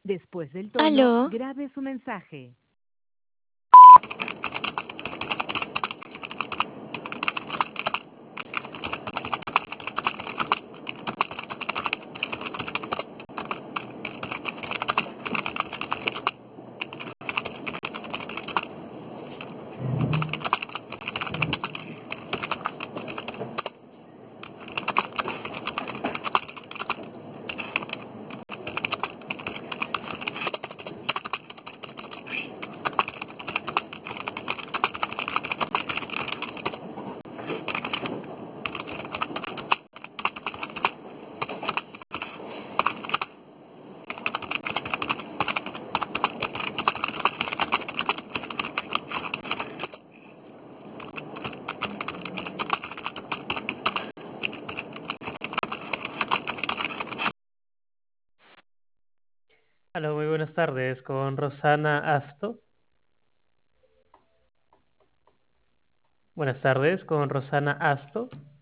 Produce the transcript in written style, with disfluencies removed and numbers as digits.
Después del tono, Aló. grabe su mensaje. Hola, muy buenas tardes con Rosana Asto. Buenas tardes con Rosana Asto.